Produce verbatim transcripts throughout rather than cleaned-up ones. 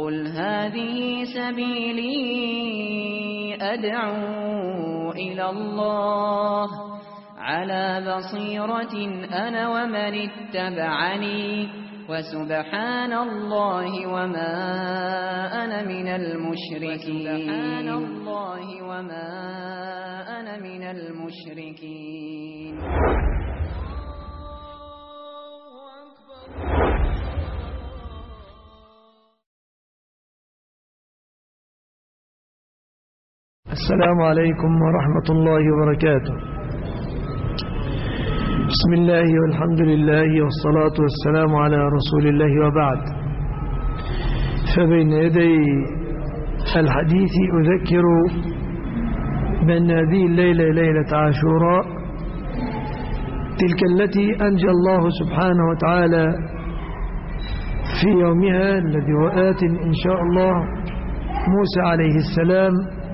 قل هذه سبيلي أدعو إلى الله على بصيرة أنا ومن اتبعني وسبحان الله وما أنا من المشركين سبحان الله وما أنا من المشركين. السلام عليكم ورحمة الله وبركاته. بسم الله والحمد لله والصلاة والسلام على رسول الله وبعد. فبين يدي الحديث أذكر بأن هذه الليلة ليلة عاشوراء، تلك التي أنجى الله سبحانه وتعالى في يومها الذي هو آت إن شاء الله موسى عليه السلام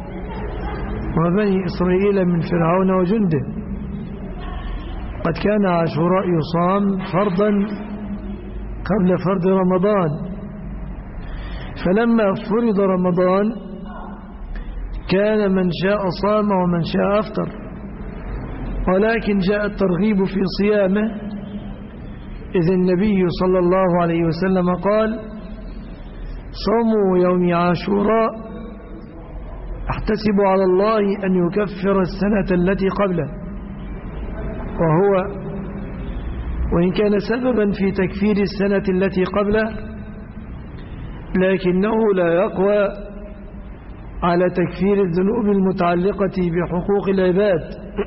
وبني إسرائيل من فرعون وجنده. قد كان عاشوراء يصام فرضا قبل فرض رمضان، فلما فرض رمضان كان من شاء صام ومن شاء أفطر، ولكن جاء الترغيب في صيامه، إذ النبي صلى الله عليه وسلم قال: صوموا يوم عاشوراء احتسب على الله أن يكفر السنة التي قبله. وهو وإن كان سببا في تكفير السنة التي قبله، لكنه لا يقوى على تكفير الذنوب المتعلقة بحقوق العباد.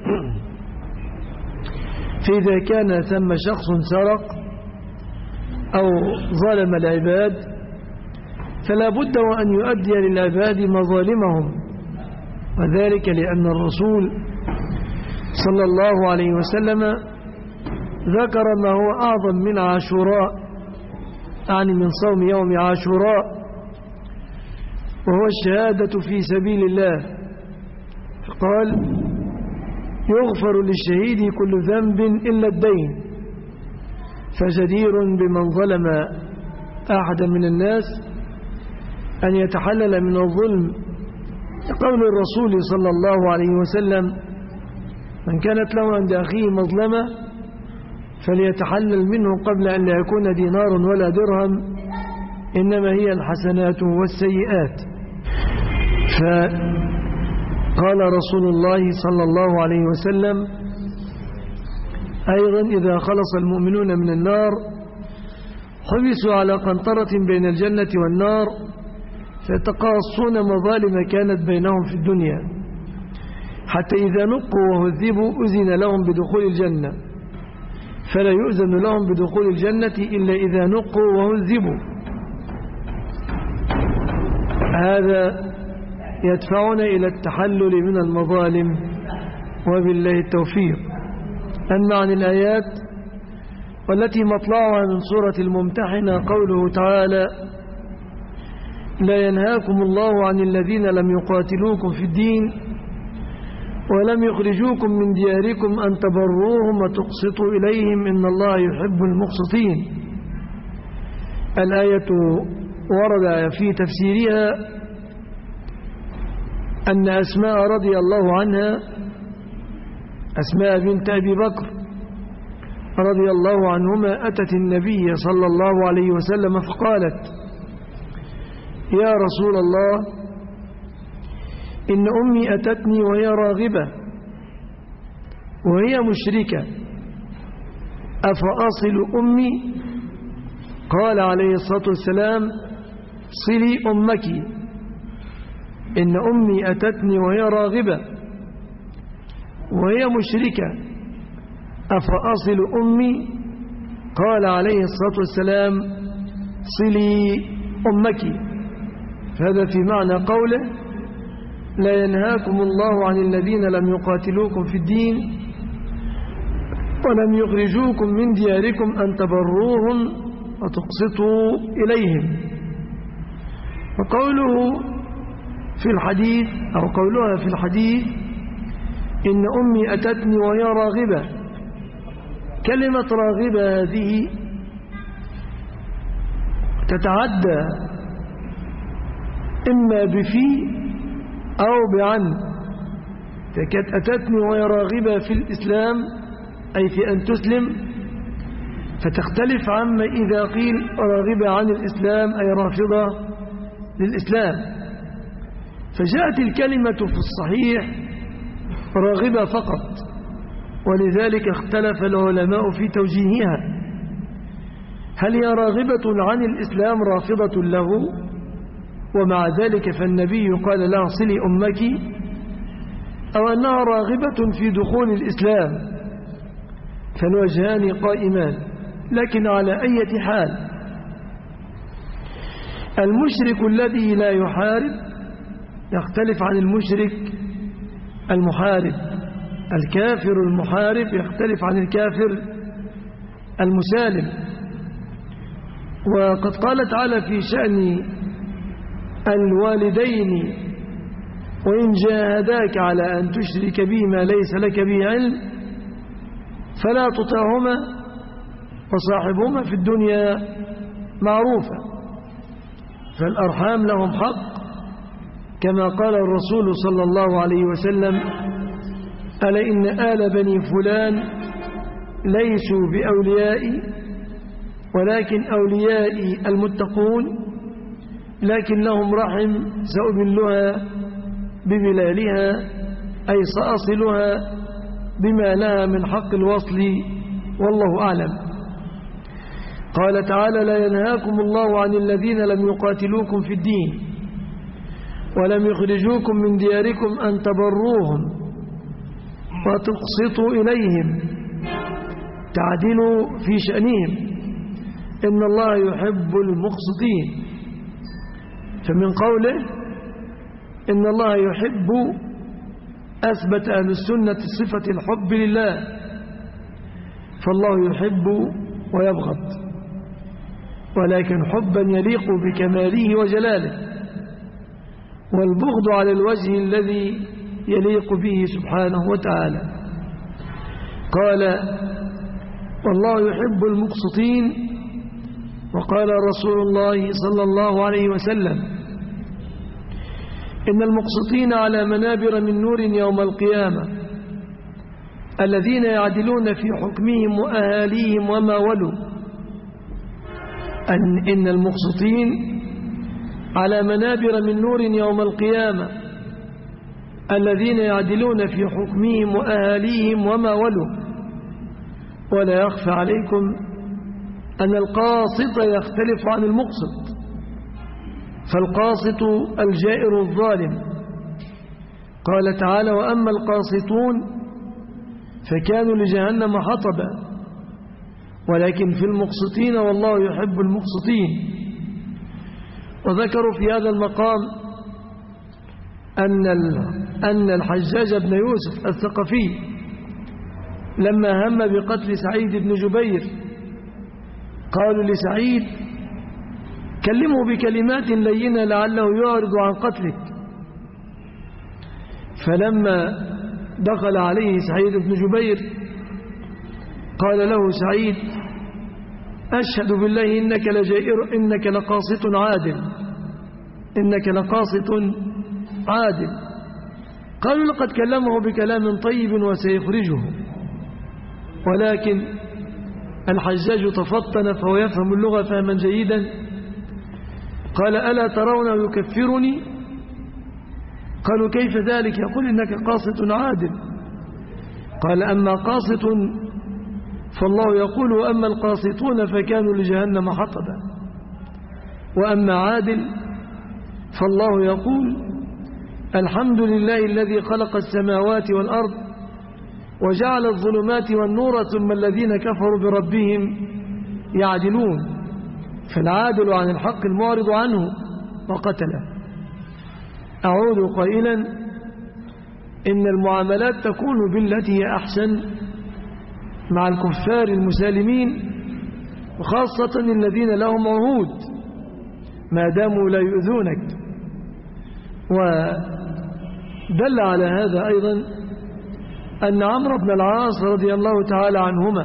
فإذا كان ثم شخص سرق أو ظلم العباد فلا بد وأن يؤدي للعباد مظالمهم، وذلك لأن الرسول صلى الله عليه وسلم ذكر ما هو أعظم من عاشوراء، يعني من صوم يوم عاشوراء، وهو الشهادة في سبيل الله. فقال: يغفر للشهيد كل ذنب إلا الدين، فجدير بمن ظلم أحدا من الناس أن يتحلل من الظلم، قول الرسول صلى الله عليه وسلم: من كانت له عند أخيه مظلمة فليتحلل منه قبل أن لا يكون دينار ولا درهم، إنما هي الحسنات والسيئات. فقال رسول الله صلى الله عليه وسلم أيضا: إذا خلص المؤمنون من النار حبسوا على قنطرة بين الجنة والنار فيتقاصون مظالم كانت بينهم في الدنيا، حتى إذا نقوا وهذبوا أذن لهم بدخول الجنة، فلا يؤذن لهم بدخول الجنة إلا إذا نقوا وهذبوا. هذا يدفعنا إلى التحلل من المظالم، وبالله التوفيق. أما عن الآيات والتي مطلعها من سورة الممتحنة قوله تعالى: لا ينهاكم الله عن الذين لم يقاتلوكم في الدين ولم يخرجوكم من دياركم أن تبروهم وتقسطوا إليهم إن الله يحب المقسطين. الآية ورد في تفسيرها أن أسماء رضي الله عنها، أسماء بنت أبي بكر رضي الله عنهما، أتت النبي صلى الله عليه وسلم فقالت: يا رسول الله، إن أمي أتتني وهي راغبة وهي مشركة، أفأصل أمي؟ قال عليه الصلاة والسلام: صلي أمك. إن أمي أتتني وهي راغبة وهي مشركة، أفأصل أمي؟ قال عليه الصلاة والسلام: صلي أمك. هذا في معنى قوله: لا ينهاكم الله عن الذين لم يقاتلوكم في الدين ولم يخرجوكم من دياركم أن تبروهم وتقسطوا إليهم. وقوله في الحديث أو قولها في الحديث: إن أمي أتتني وهي راغبة، كلمة راغبة هذه تتعدى إما بفي أو بعن. فكانت أتتني وهي راغبة في الإسلام أي في أن تسلم، فتختلف عما إذا قيل راغبة عن الإسلام أي رافضة للإسلام. فجاءت الكلمة في الصحيح راغبة فقط، ولذلك اختلف العلماء في توجيهها، هل هي راغبة عن الإسلام رافضة له، ومع ذلك فالنبي قال لها صلي أمك، أو أنها راغبة في دخول الإسلام. فالوجهان قائمان، لكن على أي حال المشرك الذي لا يحارب يختلف عن المشرك المحارب، الكافر المحارب يختلف عن الكافر المسالم. وقد قال تعالى في شأن الوالدين وإن جاهداك على أن تشرك بي ما ليس لك به علم فلا تطعهما وصاحبهما في الدنيا معروفا. فالأرحام لهم حق، كما قال الرسول صلى الله عليه وسلم: ألا إن آل بني فلان ليسوا بأوليائي ولكن أوليائي المتقون، لكن لهم رحم سأبلها ببلالها أي سأصلها بما لها من حق الوصل، والله أعلم. قال تعالى: لا ينهاكم الله عن الذين لم يقاتلوكم في الدين ولم يخرجوكم من دياركم أن تبروهم وتقسطوا إليهم تعدلوا في شأنهم إن الله يحب المقسطين. فمن قوله إن الله يحب أثبت أهل السنة صفة الحب لله، فالله يحب ويبغض، ولكن حبا يليق بكماله وجلاله، والبغض على الوجه الذي يليق به سبحانه وتعالى. قال: والله يحب المقسطين. وقال رسول الله صلى الله عليه وسلم: إن المقسطين على منابر من نور يوم القيامة الذين يعدلون في حكمهم وأهاليهم وما ولوا. أن إن المقسطين على منابر من نور يوم القيامة الذين يعدلون في حكمهم وأهاليهم وما ولوا. ولا يخفى عليكم أن القاسط يختلف عن المقسط، فالقاسط الجائر الظالم. قال تعالى: وأما القاسطون فكانوا لجهنم حطبا، ولكن في المقسطين والله يحب المقسطين. وذكروا في هذا المقام أن أن الحجاج بن يوسف الثقفي لما هم بقتل سعيد بن جبير قالوا لسعيد: كلمه بكلمات لينة لعله يعرض عن قتلك. فلما دخل عليه سعيد بن جبير قال له سعيد: أشهد بالله إنك لجائر إنك لقاسط عادل إنك لقاسط عادل. قالوا: لقد كلمه بكلام طيب وسيخرجه. ولكن الحجاج تفطن فهو يفهم اللغة فهما جيدا. قال: ألا ترون يكفرني؟ قالوا: كيف ذلك؟ يقول: إنك قاسط عادل. قال: أما قاسط فالله يقول: وأما القاسطون فكانوا لجهنم حطبا. وأما عادل فالله يقول: الحمد لله الذي خلق السماوات والأرض وجعل الظلمات والنور ثم الذين كفروا بربهم يعدلون. فالعادل عن الحق المعرض عنه وقتله. أعود قائلا: إن المعاملات تكون بالتي هي أحسن مع الكفار المسالمين، وخاصة الذين لهم عهود ما داموا لا يؤذونك. ودل على هذا أيضا أن عمرو بن العاص رضي الله تعالى عنهما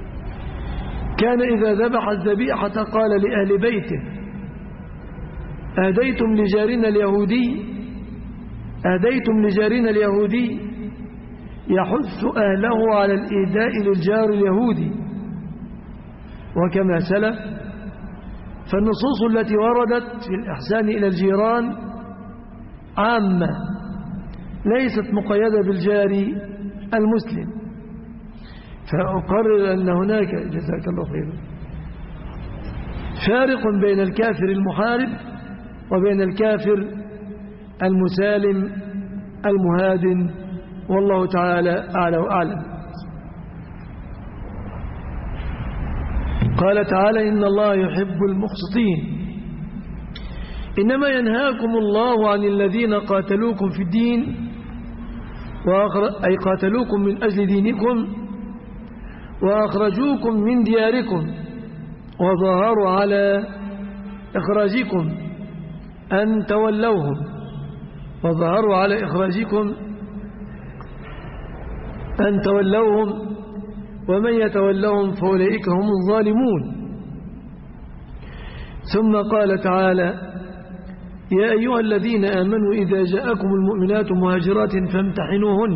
كان إذا ذبح الذبيحة قال لأهل بيته: أهديتم لجارنا اليهودي أهديتم لجارنا اليهودي يحث أهله على الإهداء للجار اليهودي. وكما سلف فالنصوص التي وردت في الإحسان إلى الجيران عامة ليست مقيدة بالجار المسلم. فأقرر أن هناك جزاك الله خيرا فارق بين الكافر المحارب وبين الكافر المسالم المهادن، والله تعالى أعلى وأعلم. قال تعالى إن الله يحب المقسطين. إنما ينهاكم الله عن الذين قاتلوكم في الدين أي قاتلوكم من أجل دينكم وأخرجوكم من دياركم وظاهروا على إخراجكم أن تولوهم وظاهروا على إخراجكم أن تولوهم ومن يتولهم فأولئك هم الظالمون. ثم قال تعالى يا أيها الذين آمنوا إذا جاءكم المؤمنات مهاجرات فامتحنوهن.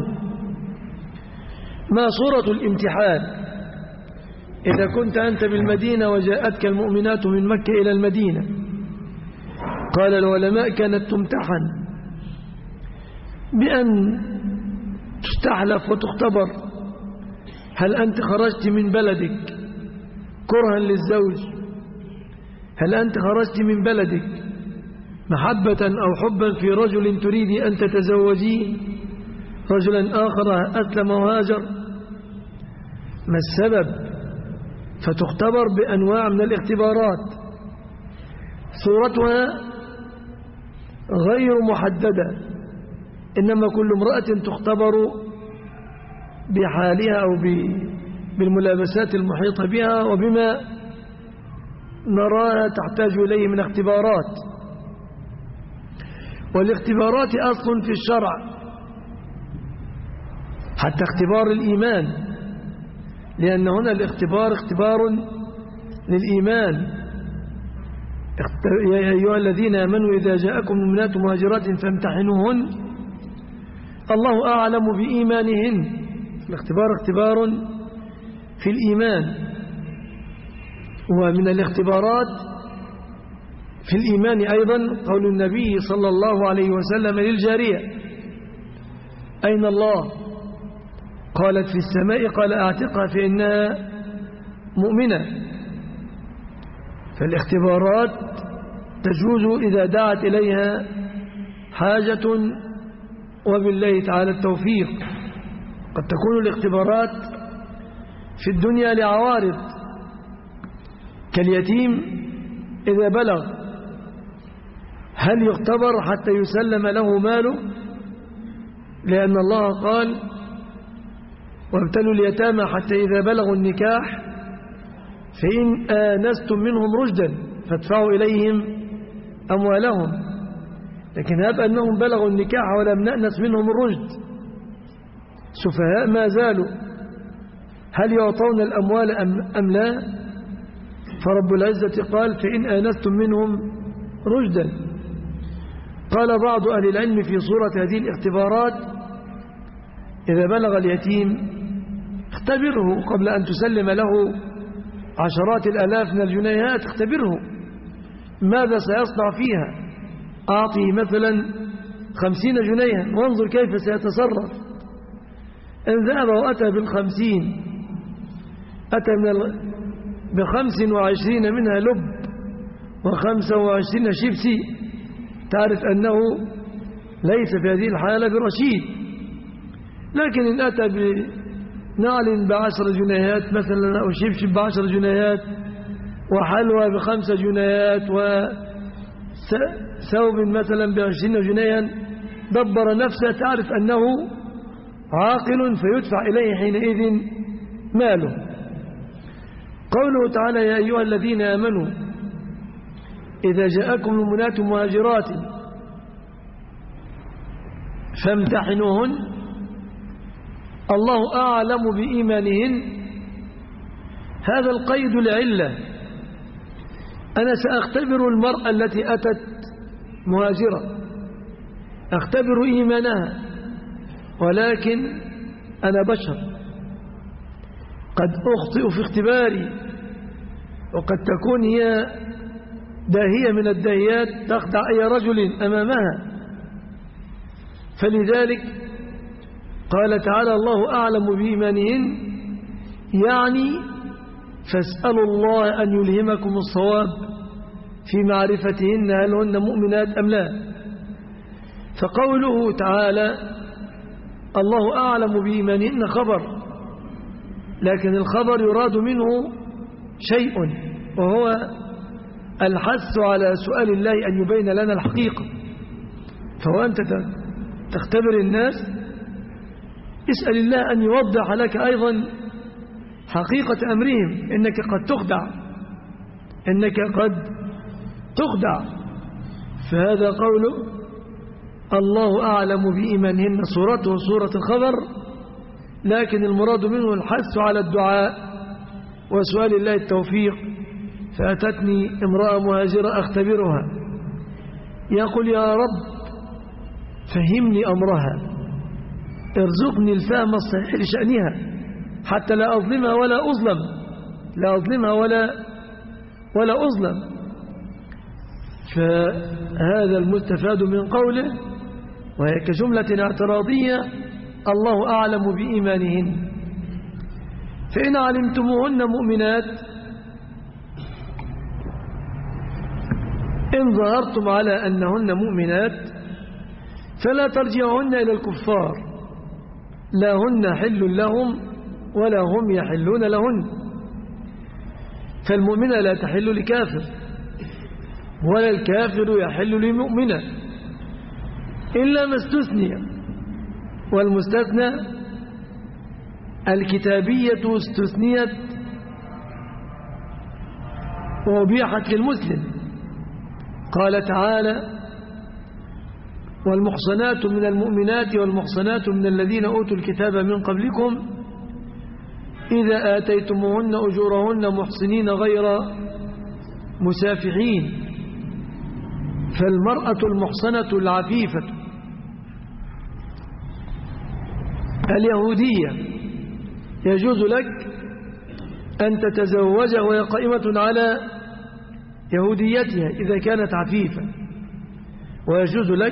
ما صورة الامتحان؟ إذا كنت أنت بالمدينة وجاءتك المؤمنات من مكة إلى المدينة، قال العلماء كانت تمتحن بأن تستحلف وتختبر هل أنت خرجت من بلدك كرها للزوج، هل أنت خرجت من بلدك محبة أو حبا في رجل تريد أن تتزوجيه رجلا آخر أسلم وهاجر، ما السبب؟ فتختبر بأنواع من الاختبارات صورتها غير محددة، إنما كل امرأة تختبر بحالها أو بالملابسات المحيطة بها وبما نراها تحتاج إليه من اختبارات. والاختبارات أصل في الشرع حتى اختبار الإيمان، لأن هنا الاختبار اختبار للإيمان. يا أيها الذين آمنوا إذا جاءكم المؤمنات مهاجرات فامتحنوهن الله أعلم بإيمانهن. الاختبار اختبار في الإيمان. ومن الاختبارات في الإيمان أيضا قول النبي صلى الله عليه وسلم للجارية أين الله؟ قالت في السماء. قال أعتقها فإنها مؤمنة. فالاختبارات تجوز إذا دعت إليها حاجة وبالله تعالى التوفيق. قد تكون الاختبارات في الدنيا لعوارض كاليتيم إذا بلغ هل يختبر حتى يسلم له ماله؟ لأن الله قال وابتلوا اليتامى حتى إذا بلغوا النكاح فإن آنستم منهم رشدا فادفعوا إليهم أموالهم. لكن هب أنهم بلغوا النكاح ولم نأنس منهم الرشد سفهاء ما زالوا، هل يعطون الأموال أم, أم لا؟ فرب العزة قال فإن آنستم منهم رشدا. قال بعض أهل العلم في صورة هذه الاختبارات إذا بلغ اليتيم اختبره قبل أن تسلم له عشرات الآلاف من الجنيهات، اختبره ماذا سيصنع فيها. أعطيه مثلا خمسين جنيها وانظر كيف سيتصرف. إن ذهب وأتى بالخمسين أتى من بخمس وعشرين منها لب وخمسة وعشرين شيبسي، تعرف أنه ليس في هذه الحالة برشيد. لكن إن أتى بنعل بعشر جنيهات مثلا أو شبشب بعشر جنيهات وحلوى بخمسة جنيهات وثوب مثلا بعشرين جنيها دبر نفسه، تعرف أنه عاقل فيدفع إليه حينئذ ماله. قوله تعالى يا أيها الذين آمنوا إذا جاءكم المؤمنات مهاجرات فامتحنوهن الله أعلم بإيمانهن. هذا القيد لعلة. أنا سأختبر المرأة التي أتت مهاجرة أختبر إيمانها، ولكن أنا بشر قد أخطئ في اختباري، وقد تكون هي داهية من الداهيات تخدع أي رجل أمامها. فلذلك قال تعالى الله أعلم بإيمانهن، يعني فاسألوا الله أن يلهمكم الصواب في معرفتهن هل هن مؤمنات أم لا. فقوله تعالى الله أعلم بإيمانهن خبر، لكن الخبر يراد منه شيء، وهو الحث على سؤال الله أن يبين لنا الحقيقة. فوأنت تختبر الناس، اسأل الله أن يوضح لك أيضا حقيقة أمرهم، إنك قد تخدع إنك قد تخدع. فهذا قوله الله أعلم بإيمانهن صورته صورة الخبر، لكن المراد منه الحث على الدعاء وسؤال الله التوفيق. فأتتني امرأة مهاجرة أختبرها، يقول يا رب فهمني أمرها، ارزقني الفهم الصحيح لشأنها حتى لا أظلمها ولا أظلم لا أظلمها ولا ولا أظلم. فهذا المستفاد من قوله، وهي كجملة اعتراضية الله أعلم بإيمانهن. فإن علمتموهن مؤمنات، إن ظهرتم على أنهن مؤمنات فلا ترجعهن إلى الكفار، لا هن حل لهم ولا هم يحلون لهن. فالمؤمنة لا تحل لكافر، ولا الكافر يحل لمؤمنة، إلا ما استثني. والمستثنى الكتابية استثنيت وأبيحت للمسلم. قال تعالى والمحصنات من المؤمنات والمحصنات من الذين أوتوا الكتاب من قبلكم إذا آتيتموهن أجورهن محصنين غير مسافحين. فالمرأة المحصنة العفيفة اليهودية يجوز لك أن تتزوجها وهي قائمة على يهوديتها إذا كانت عفيفة، ويجوز لك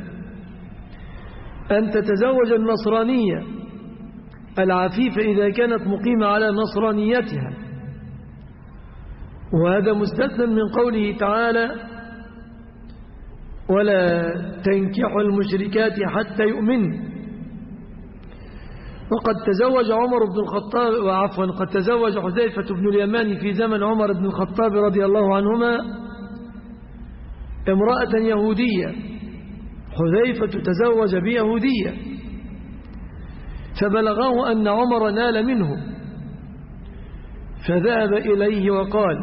أن تتزوج النصرانية العفيفة إذا كانت مقيمة على نصرانيتها. وهذا مستثنى من قوله تعالى ولا تنكحوا المشركات حتى يؤمن. وقد تزوج عمر بن الخطاب وعفوا قد تزوج حذيفة بن اليمان في زمن عمر بن الخطاب رضي الله عنهما امرأة يهودية. حذيفة تزوج بيهودية، فبلغه أن عمر نال منه، فذهب إليه وقال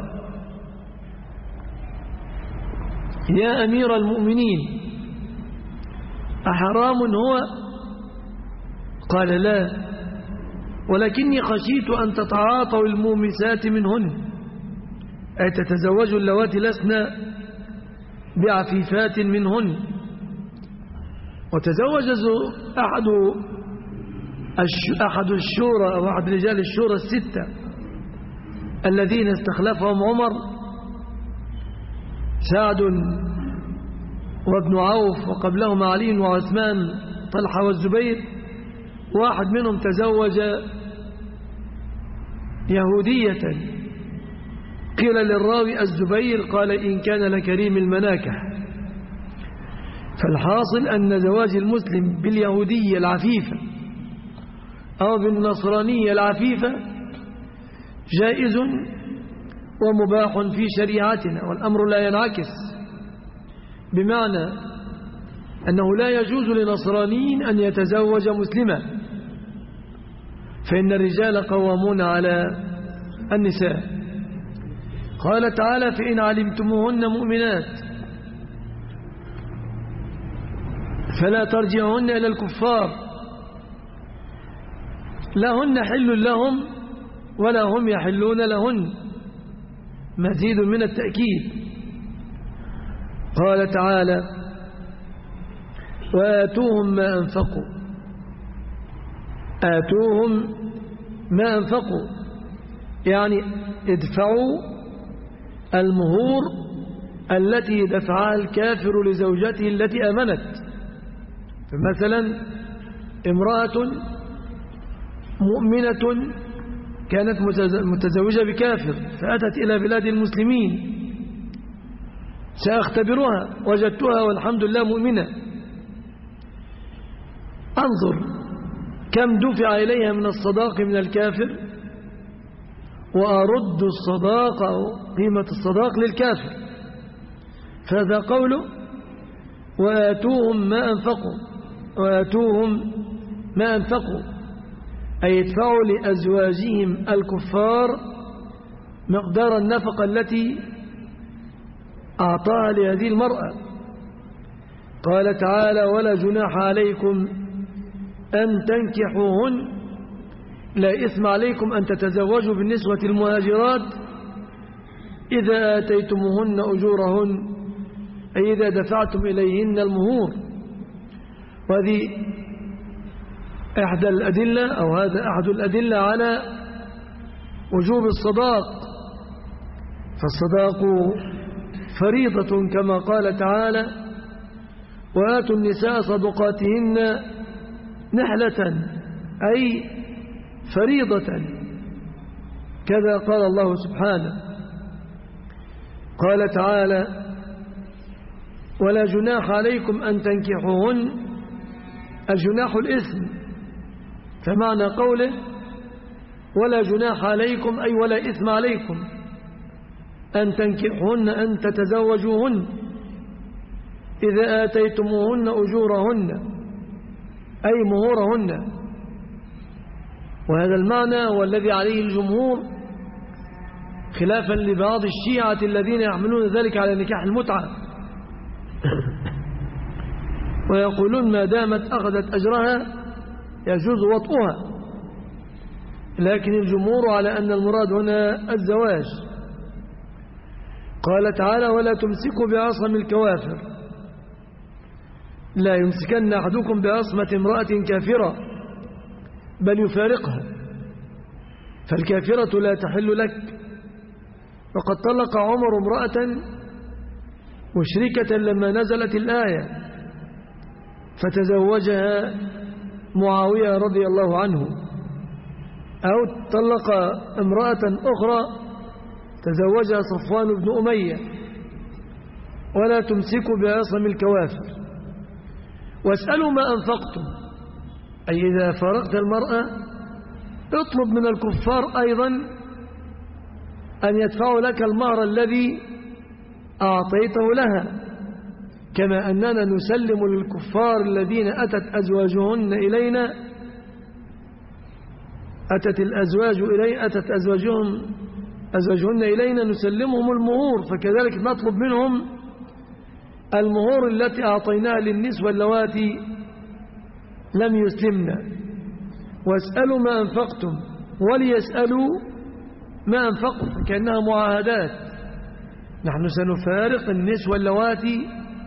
يا أمير المؤمنين أحرام هو؟ قال لا، ولكني خشيت أن تتعاطوا المومسات منهن، أي تتزوجوا اللواتي لسنا بعفيفات منهن. وتزوج أحد أحد الشورى أو أحد رجال الشورى الستة الذين استخلفهم عمر، سعد وابن عوف وقبلهما علي وعثمان طلحة والزبير. واحد منهم تزوج يهودية، قيل للراوي الزبير قال إن كان لكريم المناكح. فالحاصل أن زواج المسلم باليهودية العفيفة أو بالنصرانية العفيفة جائز ومباح في شريعتنا، والأمر لا ينعكس، بمعنى أنه لا يجوز لنصراني أن يتزوج مسلما، فإن الرجال قوامون على النساء. قال تعالى فإن علمتموهن مؤمنات فلا ترجعهن إلى الكفار، لا هن حل لهم ولا هم يحلون لهن، مزيد من التأكيد. قال تعالى وآتوهم ما أنفقوا آتوهم ما أنفقوا يعني ادفعوا المهور التي دفعها الكافر لزوجته التي آمنت. فمثلا امرأة مؤمنة كانت متزوجة بكافر فأتت إلى بلاد المسلمين، سأختبرها، وجدتها والحمد لله مؤمنة، أنظر كم دفع إليها من الصداق من الكافر وأرد الصداق أو قيمة الصداق للكافر. فهذا قوله وآتوهم ما أنفقوا وآتوهم ما أنفقوا أي يدفعوا لأزواجهم الكفار مقدار النفقة التي أعطاها لهذه المرأة. قال تعالى ولا جناح عليكم أن تنكحوهن، لا إثم عليكم أن تتزوجوا بالنسوة المهاجرات إذا آتيتموهن أجورهن أي إذا دفعتم إليهن المهور. وهذه إحدى الأدلة أو هذا أحد الأدلة على وجوب الصداق، فالصداق فريضة كما قال تعالى وآتوا النساء صدقاتهن نحلة أي فريضة، كذا قال الله سبحانه. قال تعالى ولا جناح عليكم أن تنكحوهن، الجناح الإثم، فمعنى قوله ولا جناح عليكم أي ولا إثم عليكم أن تنكحوهن أن تتزوجوهن إذا آتيتموهن أجورهن أي مهورهن. وهذا المعنى والذي عليه الجمهور خلافا لبعض الشيعة الذين يحملون ذلك على نكاح المتعة ويقولون ما دامت أخذت أجرها يجوز وطئها، لكن الجمهور على أن المراد هنا الزواج. قال تعالى ولا تمسكوا بعصم الكوافر، لا يمسكن أحدكم بعصمة امرأة كافرة بل يفارقها، فالكافرة لا تحل لك. وقد طلق عمر امرأة مشركة لما نزلت الآية فتزوجها معاوية رضي الله عنه، أو طلق امرأة أخرى تزوجها صفوان بن أمية. ولا تمسكوا بعصم الكوافر واسألوا ما أنفقتم، أي إذا فارقت المرأة اطلب من الكفار أيضا أن يدفعوا لك المهر الذي أعطيته لها، كما أننا نسلم للكفار الذين أتت أزواجهن إلينا أتت الأزواج إلي أتت أزواجهم أزواجهن إلينا نسلمهم المهور، فكذلك نطلب منهم المهور التي أعطيناها للنسوة اللواتي لم يسلمنا. واسألوا ما أنفقتم وليسألوا ما أنفقوا، كأنها معاهدات. نحن سنفارق النسوة اللواتي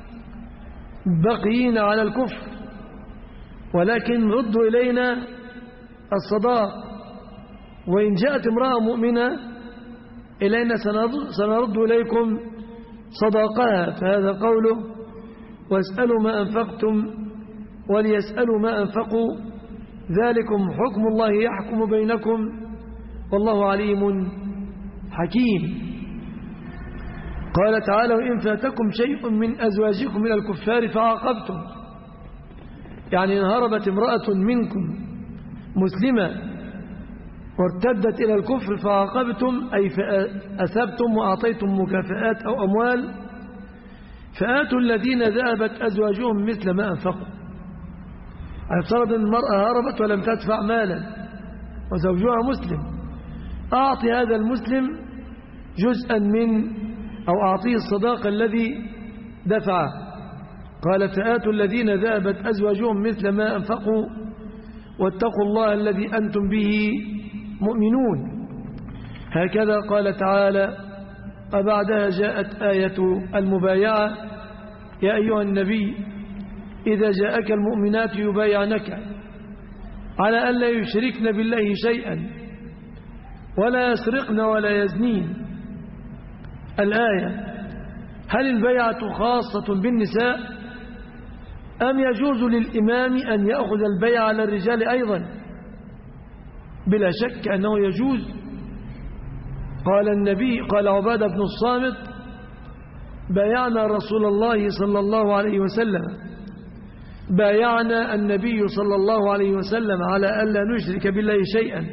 بقيين على الكفر، ولكن ردوا إلينا الصداق، وإن جاءت امرأة مؤمنة إلينا سنرد إليكم صداقها. فهذا قوله واسألوا ما أنفقتم وليسألوا ما أنفقوا ذلكم حكم الله يحكم بينكم والله عليم حكيم. قال تعالى وإن فاتكم شيء من أزواجكم من الكفار فعاقبتم، يعني إن هربت امرأة منكم مسلمة وارتدت إلى الكفر فعاقبتم أي فأثبتم وأعطيتم مكافآت أو أموال فآتوا الذين ذهبت أزواجهم مثل ما أنفقوا. افترض أن المرأة هربت ولم تدفع مالا وزوجها مسلم، أعطي هذا المسلم جزءا من أو أعطيه الصداق الذي دفعه. قال فآتوا الذين ذهبت أزواجهم مثل ما أنفقوا واتقوا الله الذي أنتم به مؤمنون. هكذا قال تعالى. وبعدها جاءت آية المبايعة يا أيها النبي إذا جاءك المؤمنات يبايعنك على ألا يشركن بالله شيئا ولا يسرقن ولا يزنين. الآية. هل البيعة خاصة بالنساء أم يجوز للإمام أن يأخذ البيع على الرجال أيضا؟ بلا شك أنه يجوز. قال النبي قال عبادة بن الصامت: بايعنا رسول الله صلى الله عليه وسلم بايعنا النبي صلى الله عليه وسلم على ألا نشرك بالله شيئا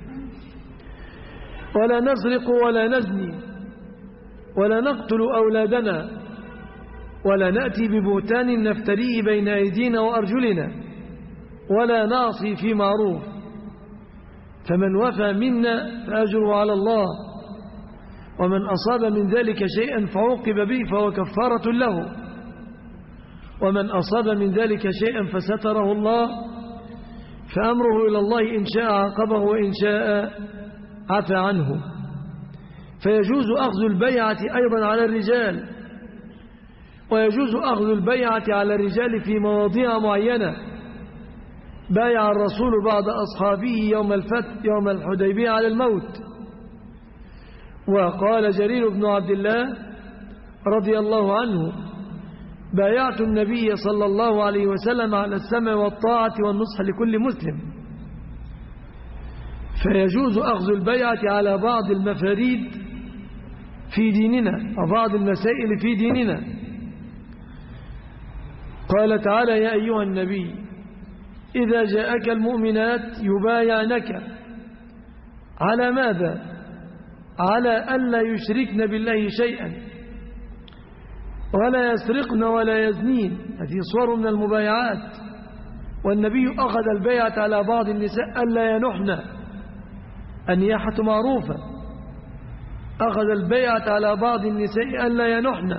ولا نسرق ولا نزني ولا نقتل أولادنا ولا نأتي ببهتان نفتريه بين أيدينا وأرجلنا ولا نعصي في معروف، فمن وفى منا فأجره على الله، ومن أصاب من ذلك شيئا فعوقب به فهو كفارة له، ومن أصاب من ذلك شيئا فستره الله فأمره إلى الله إن شاء عاقبه وإن شاء عفى عنه. فيجوز أخذ البيعة أيضا على الرجال، ويجوز أخذ البيعة على الرجال في مواضيع معينة. بايع الرسول بعض أصحابه يوم الفتح يوم الحديبية على الموت، وقال جرير بن عبد الله رضي الله عنه: بايعت النبي صلى الله عليه وسلم على السمع والطاعة والنصح لكل مسلم. فيجوز أخذ البيعة على بعض المفاريد في ديننا وبعض المسائل في ديننا. قال تعالى: يا أيها النبي إذا جاءك المؤمنات يبايعنك على ماذا؟ على ألا يشركن بالله شيئا ولا يسرقن ولا يزنين. هذه صور من المبايعات. والنبي أخذ البيعة على بعض النساء ألا ينحن، النياحة معروفة. أخذ البيعة على بعض النساء ألا ينحن،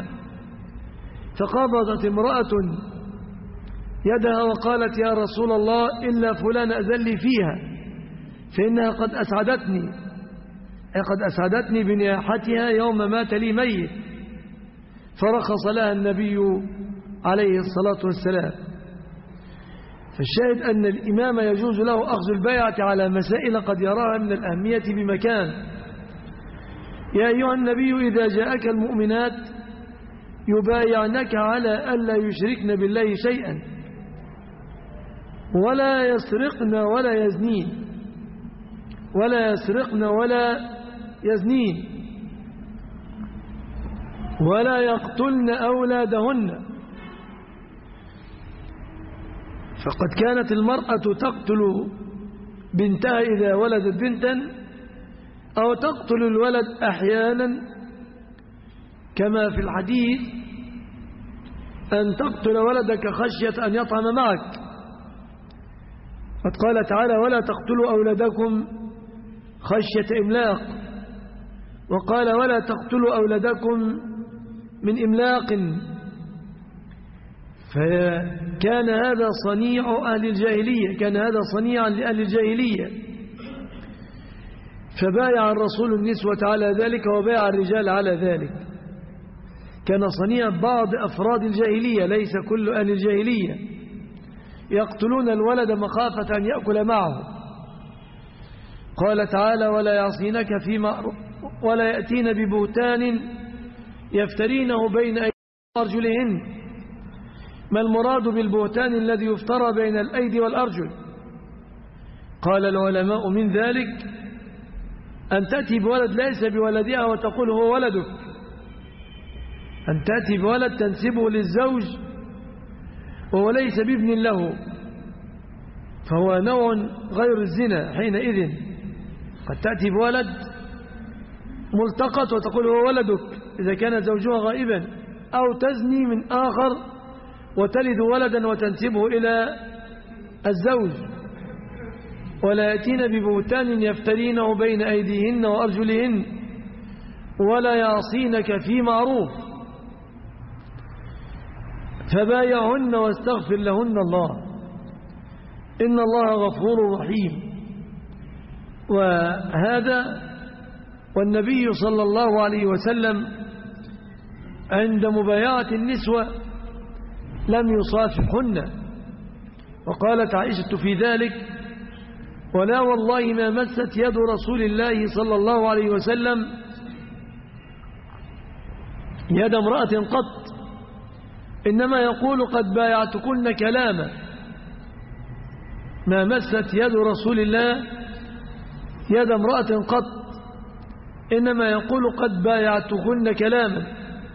فقبضت امرأة يدها وقالت: يا رسول الله إلا فلان أذن لي فيها فإنها قد أسعدتني، أي قد أسعدتني بنياحتها يوم مات لي ميت. فرخص لها النبي عليه الصلاة والسلام. فالشاهد أن الإمام يجوز له أخذ البيعة على مسائل قد يراها من الأهمية بمكان. يا أيها النبي إذا جاءك المؤمنات يبايعنك على ألا يشركن بالله شيئا ولا يسرقن ولا يزنين ولا يسرقن ولا يزنين ولا يقتلن أولادهن. فقد كانت المرأة تقتل بنتها إذا ولدت بنتا، أو تقتل الولد أحيانا كما في الحديث: أن تقتل ولدك خشية أن يطعم معك. قد قال تعالى: ولا تقتلوا أولادكم خشية إملاق، وقال: ولا تقتلوا أولادكم من إملاق. فكان هذا صنيع أهل الجاهلية، كان هذا صنيعا لأهل الجاهلية. فبايع الرسول النسوة على ذلك وبايع الرجال على ذلك. كان صنيع بعض أفراد الجاهلية، ليس كل أهل الجاهلية، يقتلون الولد مخافة أن يأكل معه. قال تعالى: ولا يعصينك في معروف ولا يأتين ببهتان يفترينه بين أيدي وأرجلهن. ما المراد بالبهتان الذي يفترى بين الأيدي والأرجل؟ قال العلماء: من ذلك أن تأتي بولد ليس بولدها وتقول هو ولدك، أن تأتي بولد تنسبه للزوج وهو ليس بابن له، فهو نوع غير الزنا حينئذ. قد تأتي بولد ملتقط وتقول هو ولدك إذا كان زوجها غائبا، أو تزني من آخر وتلد ولدا وتنسبه إلى الزوج. ولا يأتين ببهتان يفترينه بين أيديهن وأرجلهن ولا يعصينك في معروف فبايعهن واستغفر لهن الله إن الله غفور رحيم. وهذا والنبي صلى الله عليه وسلم عند مبايعة النسوة لم يصافحن. وقالت عائشة في ذلك: ولا والله ما مست يد رسول الله صلى الله عليه وسلم يد امرأة قط، إنما يقول: قد بايعتكن كلاما. ما مست يد رسول الله يد امرأة قط، إنما يقول: قد بايعتكن كلاما.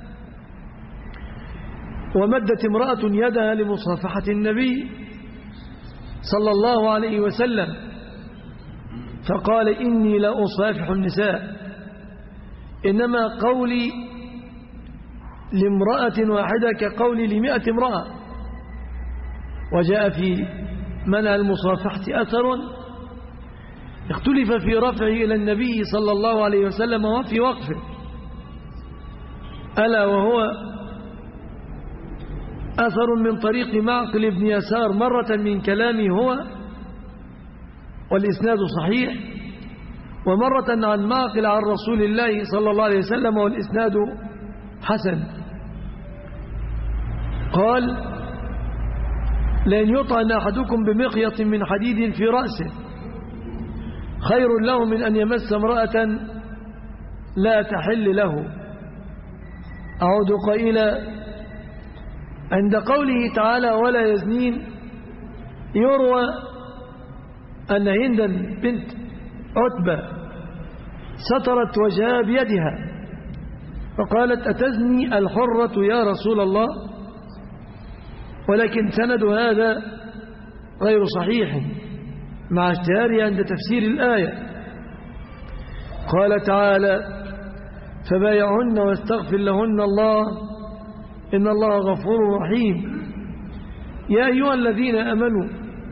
ومدت امرأة يدها لمصافحة النبي صلى الله عليه وسلم، فقال: إني لا أصافح النساء، إنما قولي لامرأة واحدة كقولي لمئة امرأة. وجاء في منع المصافحة أثر اختلف في رفعه إلى النبي صلى الله عليه وسلم وفي وقفه، ألا وهو أثر من طريق معقل بن يسار مرة من كلامه هو والإسناد صحيح، ومرة عن معقل عن رسول الله صلى الله عليه وسلم والإسناد حسن. قال: لأن يطعن أحدكم بمخيط من حديد في رأسه خير له من أن يمس امرأة لا تحل له. أعود قائلا: عند قوله تعالى: ولا يزنين، يروى أن هند بنت عتبة سترت وجهها بيدها فقالت: أتزني الحرة يا رسول الله؟ ولكن سند هذا غير صحيح مع اشتهاره عند تفسير الآية. قال تعالى: فبايعهن واستغفر لهن الله إن الله غفور رحيم. يا أيها الذين آمنوا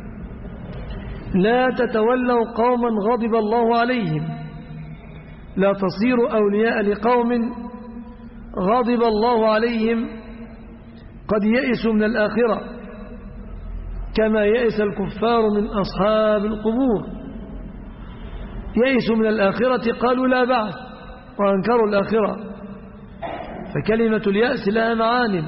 لا تتولوا قوما غضب الله عليهم، لا تصيروا أولياء لقوم غضب الله عليهم قد يئسوا من الآخرة كما يئس الكفار من أصحاب القبور. يئسوا من الآخرة قالوا لا بعث وأنكروا الآخرة، فكلمة اليأس لها معان.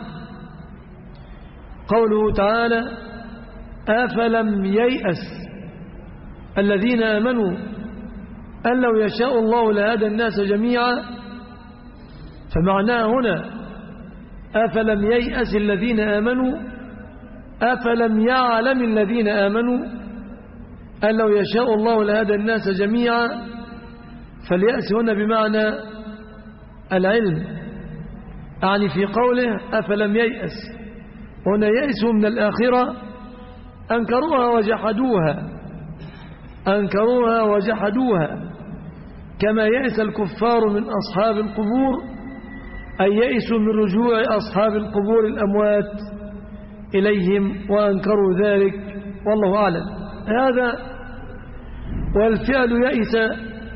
قوله تعالى: أفلم ييأس الذين آمنوا أن لو يشاء الله لهدى الناس جميعا، فمعناه هنا أفلم ييأس الذين آمنوا، أفلم يعلم الذين آمنوا أن لو يشاء الله لهدى الناس جميعا. فاليأس هنا بمعنى العلم، يعني في قوله أفلم ييأس هنا يئسوا من الآخرة، أنكروها وجحدوها أنكروها وجحدوها كما يئس الكفار من أصحاب القبور، أي يئسوا من رجوع أصحاب القبور الأموات إليهم وأنكروا ذلك، والله أعلم. هذا والفعل يئس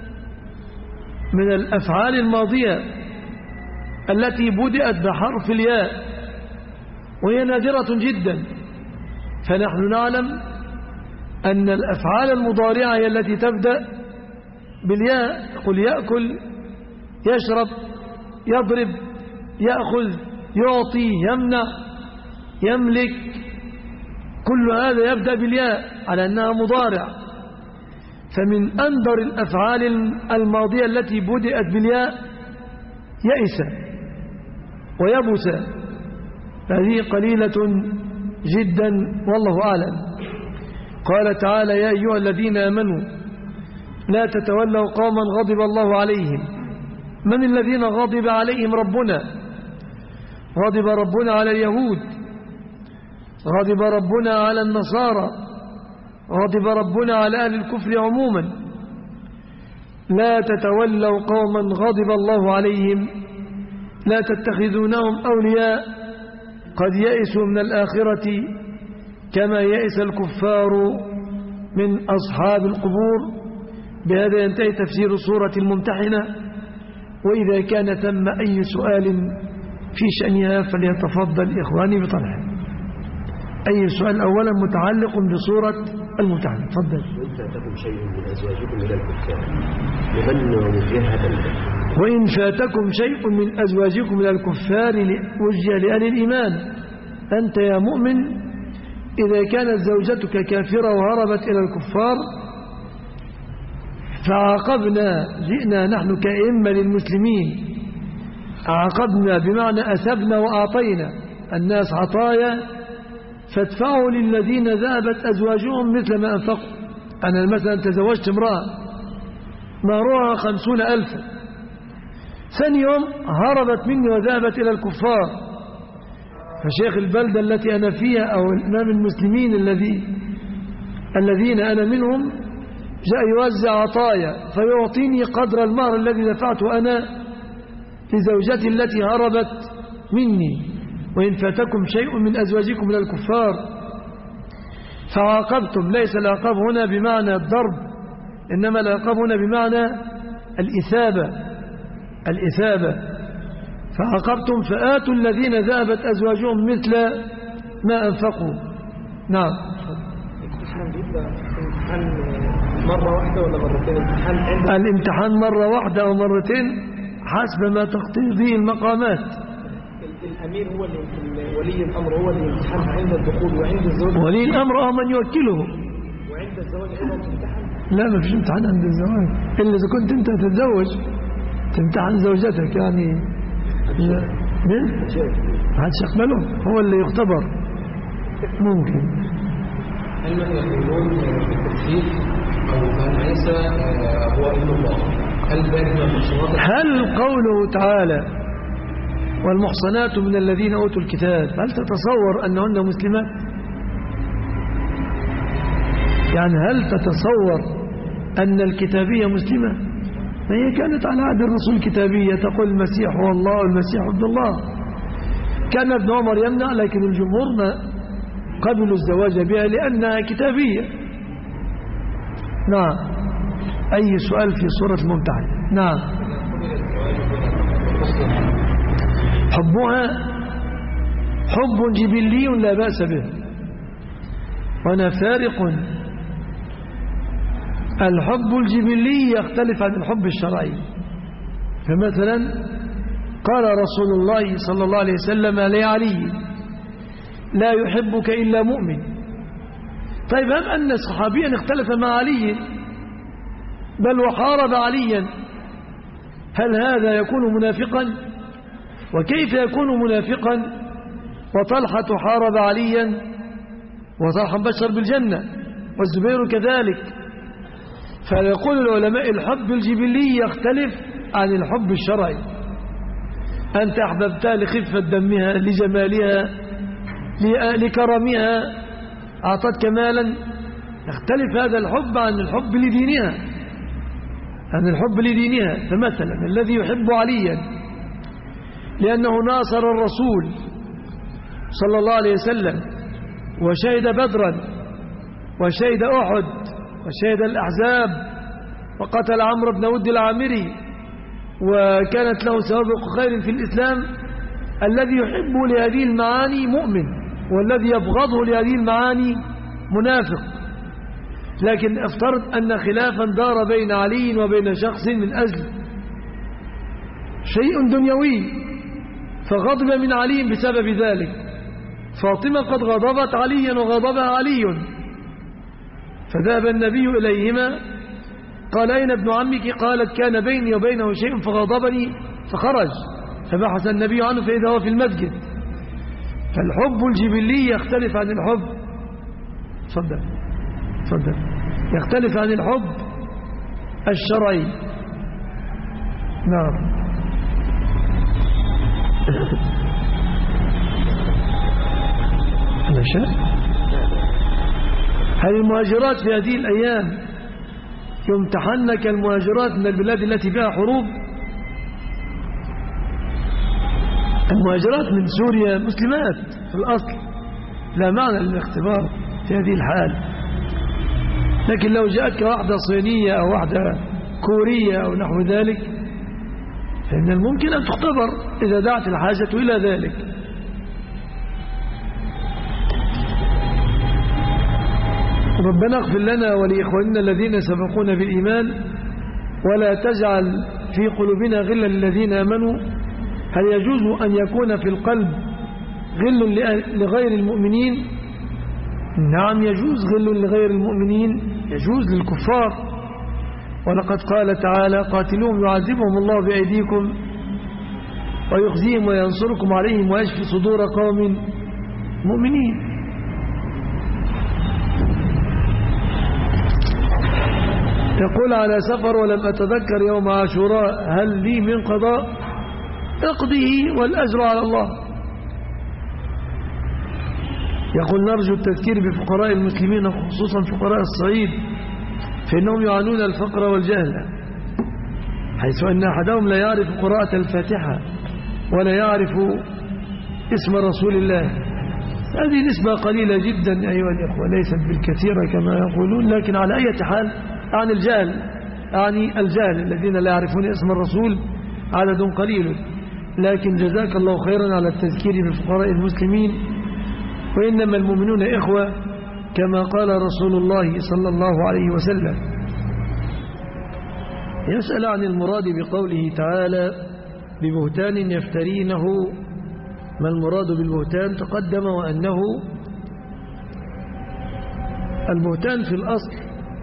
من الأفعال الماضية التي بدأت بحرف الياء، وهي نادرة جدا. فنحن نعلم أن الأفعال المضارعة هي التي تبدأ بالياء، قل يأكل، يشرب، يضرب، يأخذ، يعطي، يمنع، يملك، كل هذا يبدأ بالياء على أنها مضارع. فمن أندر الأفعال الماضية التي بدأت بالياء يئس ويبس، هذه قليلة جدا والله أعلم. قال تعالى: يا أيها الذين آمنوا لا تتولوا قوما غضب الله عليهم. من الذين غضب عليهم ربنا؟ غضب ربنا على اليهود، غضب ربنا على النصارى، غضب ربنا على أهل الكفر عموما. لا تتولوا قوما غضب الله عليهم، لا تتخذونهم أولياء قد يئسوا من الآخرة كما يئس الكفار من أصحاب القبور. بهذا ينتهي تفسير سورة الممتحنة، وإذا كان ثم أي سؤال في شأنها فليتفضل إخواني بطرحه. أي سؤال أولا متعلق بسورة الممتحنة؟ تفضل. وإن فاتكم شيء من أزواجكم إلى الكفار لمن وجهة وإن فاتكم شيء من أزواجكم إلى الكفار وجه لأهل الإيمان، أنت يا مؤمن إذا كانت زوجتك كافرة وهربت إلى الكفار فعاقبنا، جئنا نحن كأئمة للمسلمين، عاقبنا بمعنى أسبنا وأعطينا الناس عطايا فادفعوا للذين ذهبت أزواجهم مثل ما أنفقوا. أنا مثلا تزوجت امرأة مهرها خمسون ألفا، ثاني يوم هربت مني وذهبت إلى الكفار، فشيخ البلدة التي أنا فيها أو الإمام المسلمين الذي الذين أنا منهم جاء يوزع عطايا فيعطيني قدر المهر الذي دفعته أنا لزوجتي التي هربت مني. وإن فاتكم شيء من أزواجكم من الكفار فعاقبتم، ليس العقاب هنا بمعنى الضرب، إنما العقاب هنا بمعنى الإثابة الإثابة فعاقبتم فآتوا الذين ذهبت أزواجهم مثل ما أنفقوا. نعم. مرة واحدة ولا مرتين؟ الامتحان الامتحان مرة واحدة أو مرتين حسب ما تقتضيه المقامات. الأمير هو اللي ولي الأمر هو اللي يمتحن عند الدخول وعند الزواج. ولي الأمر هو من يوكله. وعند الزواج أيضا تمتحن؟ لا، ما فيش امتحان عند الزواج إلا إذا كنت أنت تتزوج تمتحن زوجتك يعني. لا من محدش يقبله، هو اللي يختبر. ممكن. هل مثلا يقولون بالتفسير أو أن عيسى هو ابن الله، هل ذلك من شروط؟ هل قوله تعالى والمحصنات من الذين أوتوا الكتاب هل تتصور أنهن مسلمات؟ يعني هل تتصور أن الكتابية مسلمة؟ هي كانت على عهد الرسول كتابية تقول المسيح هو الله والمسيح عبد الله. كان ابن عمر يمنع لكن الجمهور ما قبلوا الزواج بها لأنها كتابية. نعم. أي سؤال في سورة الممتحن؟ نعم. حبها حب جبلي لا بأس به، وأنا فارق. الحب الجبلي يختلف عن الحب الشرعي. فمثلا قال رسول الله صلى الله عليه وسلم لعلي لا يحبك إلا مؤمن. طيب هم أن الصحابيا اختلف مع علي بل وحارب عليا، هل هذا يكون منافقا؟ وكيف يكون منافقا وطلحة حارب عليا وطلحة بشر بالجنة والزبير كذلك؟ فيقول العلماء الحب الجبلي يختلف عن الحب الشرعي. أنت أحببتها لخفة دمها لجمالها لكرمها أعطت كمالا، يختلف هذا الحب عن الحب لدينها عن الحب لدينها. فمثلا الذي يحب عليا لأنه ناصر الرسول صلى الله عليه وسلم وشهد بدرا وشهد أحد وشهد الأحزاب وقتل عمرو بن ود العامري وكانت له سوابق خير في الإسلام، الذي يحبه لهذه المعاني مؤمن والذي يبغضه لهذه المعاني منافق. لكن افترض أن خلافا دار بين علي وبين شخص من أجل شيء دنيوي فغضب من علي بسبب ذلك. فاطمة قد غضبت عليا وغضبها علي، فذهب النبي إليهما قال أين ابن عمك؟ قالت كان بيني وبينه شيء فغضبني فخرج، فبحث النبي عنه فإذا هو في المسجد. فالحب الجبلي يختلف عن الحب صدق صدق يختلف عن الحب الشرعي. نعم. أنا شاء هل المهاجرات في هذه الأيام يمتحن كالمهاجرات من البلاد التي فيها حروب؟ المهاجرات من سوريا مسلمات في الأصل، لا معنى للاختبار في هذه الحال. لكن لو جاءتك واحدة صينية أو واحدة كورية أو نحو ذلك فإن الممكن أن تختبر إذا دعت الحاجة إلى ذلك. ربنا اغفر لنا ولإخواننا الذين سبقونا بالإيمان ولا تجعل في قلوبنا غلا للذين آمنوا. هل يجوز أن يكون في القلب غل لغير المؤمنين؟ نعم يجوز غل لغير المؤمنين، يجوز للكفار. ولقد قال تعالى قاتلوهم يعذبهم الله بأيديكم ويخزيهم وينصركم عليهم ويشفي صدور قوم مؤمنين. يقول على سفر ولم أتذكر يوم عاشوراء، هل لي من قضاء؟ اقضيه والأجر على الله. يقول نرجو التذكير بفقراء المسلمين خصوصا فقراء الصعيد فإنهم يعانون الفقر والجهل، حيث أن أحدهم لا يعرف قراءة الفاتحة ولا يعرف اسم رسول الله. هذه نسبة قليلة جدا أيها الإخوة، ليست بالكثيرة كما يقولون، لكن على أي حال عن الجهل، يعني الجهل الذين لا يعرفون اسم الرسول عدد قليل. لكن جزاك الله خيرا على التذكير بفقراء المسلمين، وإنما المؤمنون إخوة كما قال رسول الله صلى الله عليه وسلم. يسأل عن المراد بقوله تعالى ببهتان يفترينه، ما المراد بالبهتان؟ تقدم وأنه البهتان في الأصل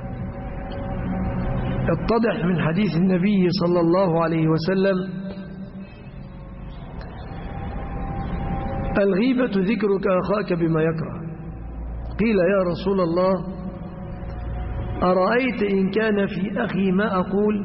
اتضح من حديث النبي صلى الله عليه وسلم: الغيبة ذكرك أخاك بما يكره. قيل يا رسول الله أرأيت إن كان في أخي ما أقول؟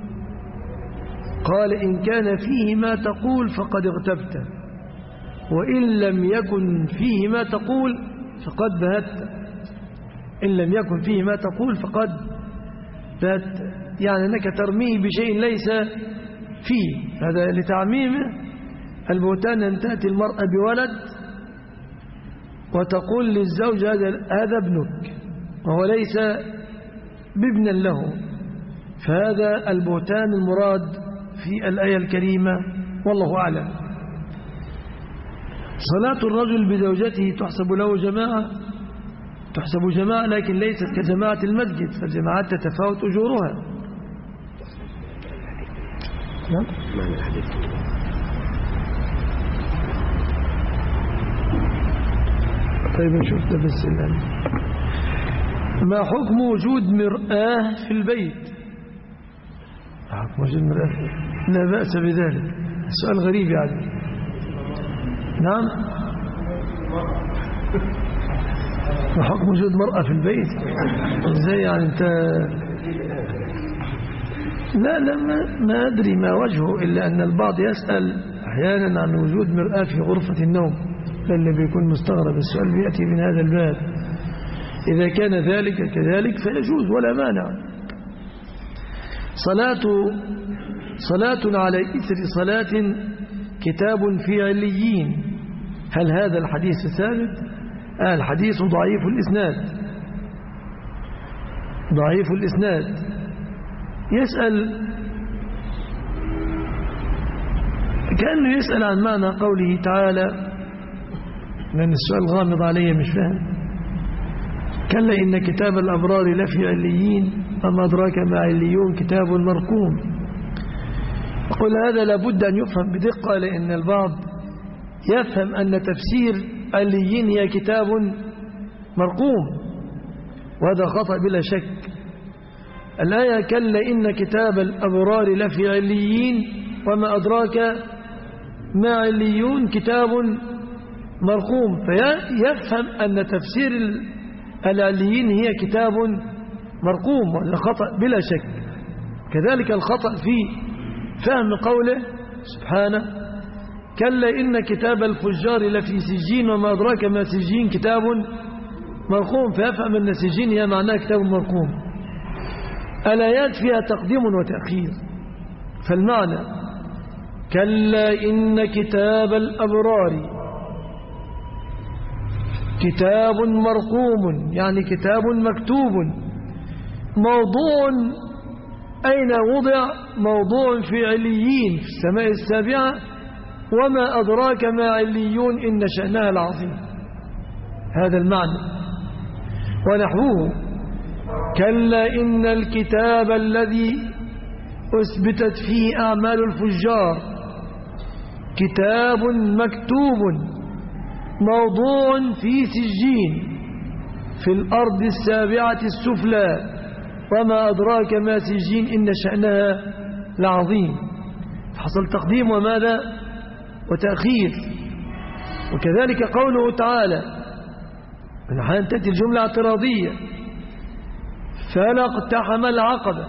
قال إن كان فيه ما تقول فقد اغتبت، وإن لم يكن فيه ما تقول فقد بهت. إن لم يكن فيه ما تقول فقد بهت، يعني أنك ترميه بشيء ليس فيه. هذا لتعميمه. البهتان أن تأتي المرأة بولد وتقول للزوج هذا هذا ابنك وهو ليس بابنا له، فهذا البهتان المراد في الآية الكريمة، والله أعلم. صلاة الرجل بزوجته تحسب له جماعة، تحسب جماعة لكن ليست كجماعة المسجد، فالجماعات تتفاوت أجورها. نعم معنى الحديث طيب نشوف ده بس الآن. ما حكم وجود مرآة في البيت؟ حكم وجود مرآة في البيت. لا بأس بذلك. السؤال غريب يعني. نعم ما حكم وجود مرأة في البيت؟ ازاي يعني انت؟ لا لا ما, ما أدري ما وجهه، إلا أن البعض يسأل أحيانا عن وجود مرآة في غرفة النوم، اللي بيكون مستغرب السؤال بيأتي من هذا الباب. إذا كان ذلك كذلك فيجوز ولا مانع. صلاة صلاة على إثر صلاة كتاب في عليين، هل هذا الحديث ثابت؟ آه الحديث ضعيف الإسناد، ضعيف الإسناد. يسأل كأنه يسأل عن معنى قوله تعالى، لأن السؤال غامض علي مش فاهم. كلا إن كتاب الأبرار لفي عليين وما أدراك ما عليون كتاب مرقوم. أقول هذا لابد أن يفهم بدقة، لأن البعض يفهم أن تفسير عليين هي كتاب مرقوم، وهذا خطأ بلا شك. الآية كلا إن كتاب الأبرار لفي عليين وما أدراك ما عليون كتاب مرقوم، فيفهم أن تفسير العليين هي كتاب مرقوم، وهذا خطأ بلا شك. كذلك الخطأ في فهم قوله سبحانه كلا إن كتاب الفجار لفي سجين وما أدراك ما سجين كتاب مرقوم، فيفهم أن سجين هي معناها كتاب مرقوم. الآيات فيها تقديم وتأخير، فالمعنى كلا إن كتاب الأبرار كتاب مرقوم، يعني كتاب مكتوب. موضوع أين وضع؟ موضوع في عليين في السماء السابعة، وما أدراك ما عليون إن شأنها العظيم. هذا المعنى. ونحوه كلا إن الكتاب الذي أثبتت فيه أعمال الفجار كتاب مكتوب موضوع في سجين في الأرض السابعة السفلى وما أدراك ما سجين إن شأنها لعظيم. حصل تقديم وماذا وتأخير. وكذلك قوله تعالى من حين تأتي الجملة اعتراضية فلا اقتحم العقبة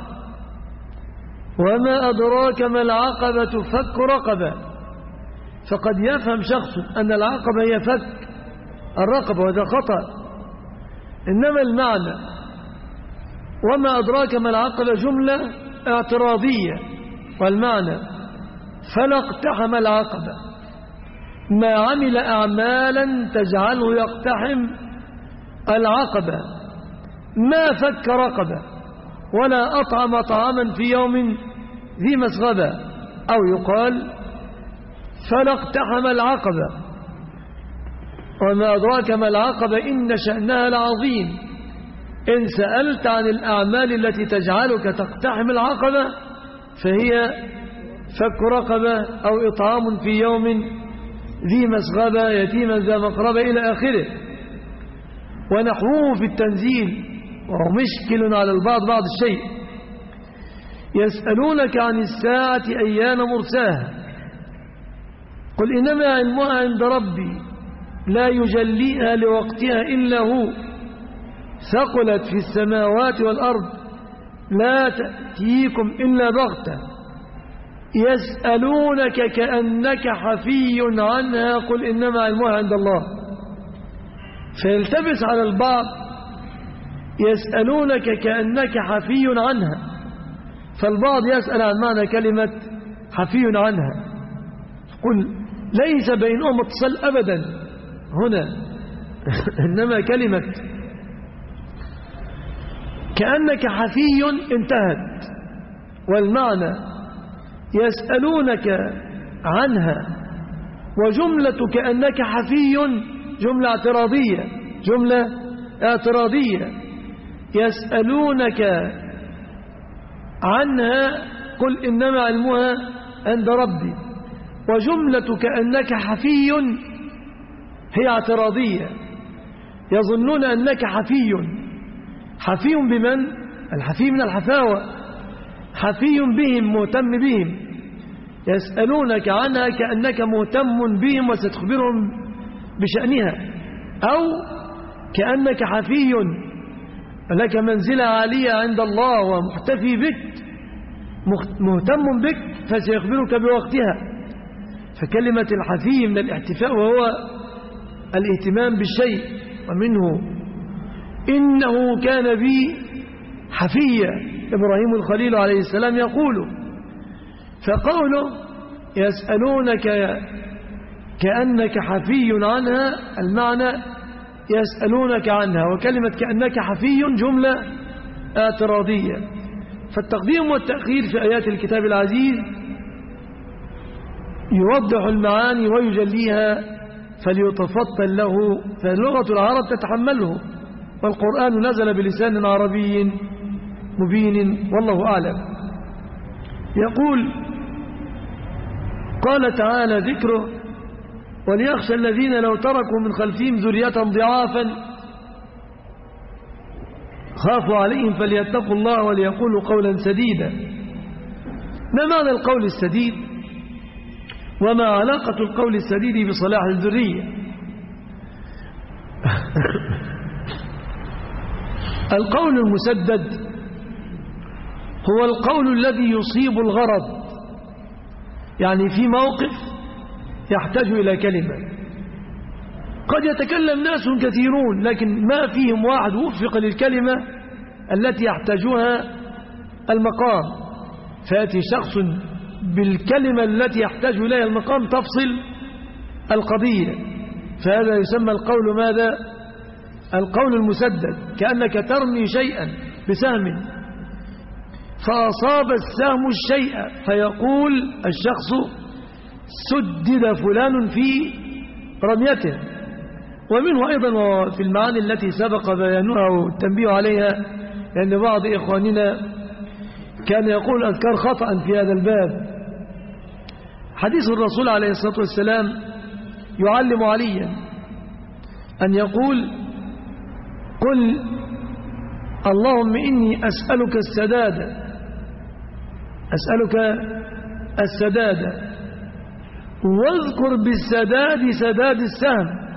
وما أدراك ما العقبة فك رقبة. فقد يفهم شخص أن العقبة هي فك الرقبة وهذا خطأ، إنما المعنى وما أدراك ما العقبة جملة اعتراضية، والمعنى فلا اقتحم العقبة ما عمل أعمالا تجعله يقتحم العقبة، ما فك رقبة ولا أطعم طعاما في يوم ذي مسغبة. أو يقال فلا اقتحم العقبة وما أدراك ما العقبة إن شأنها لعظيم. إن سألت عن الأعمال التي تجعلك تقتحم العقبة فهي فك رقبة أو إطعام في يوم ذي مسغبة يتيما ذا مقربة إلى آخره. ونحوه في التنزيل وهو مشكل على البعض بعض الشيء. يسألونك عن الساعة أيان مرساها قل إنما علمها عند ربي لا يجليها لوقتها إلا هو ثقلت في السماوات والأرض لا تأتيكم إلا بغتة يسألونك كأنك حفي عنها قل إنما علمها عند الله. فيلتبس على البعض يسألونك كأنك حفي عنها، فالبعض يسأل عن معنى كلمة حفي عنها. قل ليس بينهم اتصال أبدا هنا إنما كلمة كأنك حفي انتهت، والمعنى يسألونك عنها. وجملة كأنك حفي جملة اعتراضية جملة اعتراضية يسألونك عنها قل إنما علمها عند ربي. وجملة كأنك حفي هي اعتراضية، يظنون أنك حفي. حفي بمن؟ الحفي من الحفاوة، حفي بهم مهتم بهم. يسألونك عنها كأنك مهتم بهم وستخبرهم بشأنها، أو كأنك حفي لك منزلة عالية عند الله ومحتفي بك مهتم بك فسيخبرك بوقتها. فكلمة الحفي من الاحتفاء وهو الاهتمام بالشيء، ومنه إنه كان بي حفيا إبراهيم الخليل عليه السلام يقول. فقوله يسألونك كأنك حفي عنها المعنى يسألونك عنها، وكلمة كأنك حفي جملة اعتراضية. فالتقديم والتأخير في آيات الكتاب العزيز يوضح المعاني ويجليها فليتفطن له، فلغة العرب تتحمله، والقرآن نزل بلسان عربي مبين والله أعلم. يقول قال تعالى ذكره وليخشى الذين لو تركوا من خلفهم ذرية ضعافا خافوا عليهم فليتقوا الله وليقولوا قولا سديدا. ما معنى القول السديد وما علاقة القول السديد بصلاح الذرية؟ القول المسدد هو القول الذي يصيب الغرض، يعني في موقف يحتاج إلى كلمة. قد يتكلم ناس كثيرون لكن ما فيهم واحد وفق للكلمة التي يحتاجها المقام، فيأتي شخص بالكلمة التي يحتاج إليها المقام تفصل القضية، فهذا يسمى القول ماذا؟ القول المسدد. كأنك ترمي شيئا بسهم فأصاب السهم الشيء فيقول الشخص سدد فلان في رميته. ومنه أيضا في المعاني التي سبق بيانها والتنبيه عليها، لأن بعض إخواننا كان يقول أذكار خطأ في هذا الباب. حديث الرسول عليه الصلاة والسلام يعلم عليا أن يقول قل اللهم إني أسألك السداد أسألك السداد واذكر بالسداد سداد السهم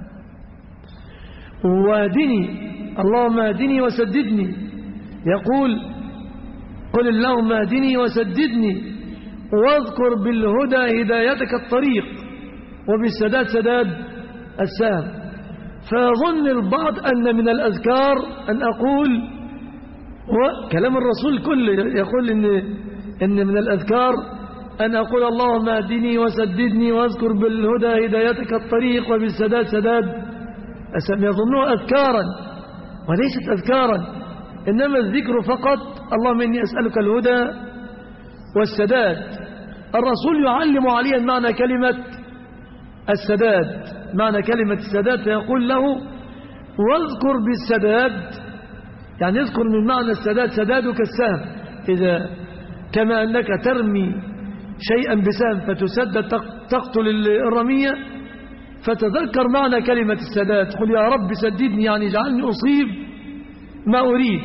واهدني اللهم اهدني وسددني. يقول قل اللهم اهدني وسددني واذكر بالهدى هدايتك الطريق وبالسداد سداد السهم. فيظن البعض أن من الأذكار أن أقول وكلام الرسول كله يقول إن, إن من الأذكار أن أقول اللهم اهدني وسددني واذكر بالهدى هدايتك الطريق وبالسداد سداد السهم. يظنوه أذكارا وليست أذكارا، إنما الذكر فقط اللهم إني أسألك الهدى والسداد. الرسول يعلم عليا معنى كلمة السداد معنى كلمة السداد فيقول له واذكر بالسداد، يعني اذكر من معنى السداد سدادك السهم، إذا كما أنك ترمي شيئا بسهم فتسدد تقتل الرمية، فتذكر معنى كلمة السداد. قل يا رب سددني يعني اجعلني أصيب ما أريد،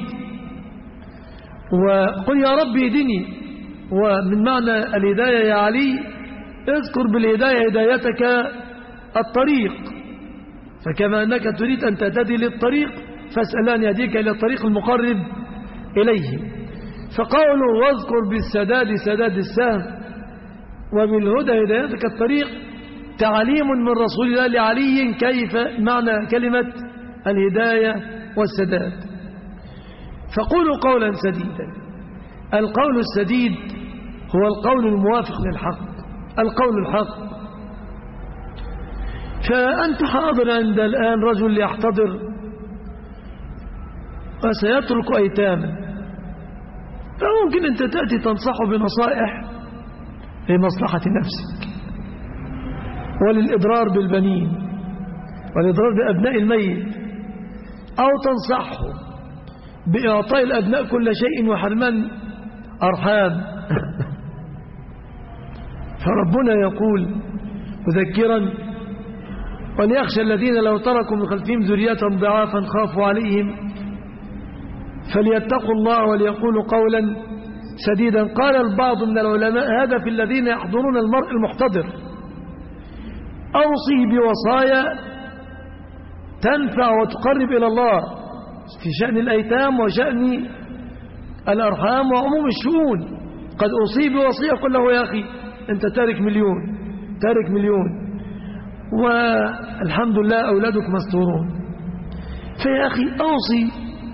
وقل يا رب اهدني. ومن معنى الهداية يا علي اذكر بالهداية هدايتك الطريق، فكما أنك تريد أن تهتدي للطريق فاسأل أن يهديك إلى الطريق المقرب إليه. فقوله واذكر بالسداد سداد السهم وبالهدى هدايتك الطريق تعليم من رسول الله لعلي كيف معنى كلمة الهداية والسداد. فقولوا قولا سديدا. القول السديد هو القول الموافق للحق، القول الحق. فأنت حاضر عند الآن رجل يحتضر وسيترك أيتاما، فممكن أنت تأتي تنصحه بنصائح لمصلحة نفسك وللإضرار بالبنين والإضرار بأبناء الميت، أو تنصحه بإعطاء الأبناء كل شيء وحرمان أرحام. فربنا يقول مذكرا وليخشى الذين لو تركوا من خلفهم ذرية ضعافا خافوا عليهم فليتقوا الله وليقولوا قولا سديدا. قال البعض من العلماء هذا في الذين يحضرون المرء المحتضر. أوصي بوصايا تنفع وتقرب إلى الله في شأن الأيتام وشأن الأرحام وعموم الشؤون. قد أصيب بوصية قل له يا أخي أنت تارك مليون تارك مليون والحمد لله أولادك مستورون، فيا أخي أوصي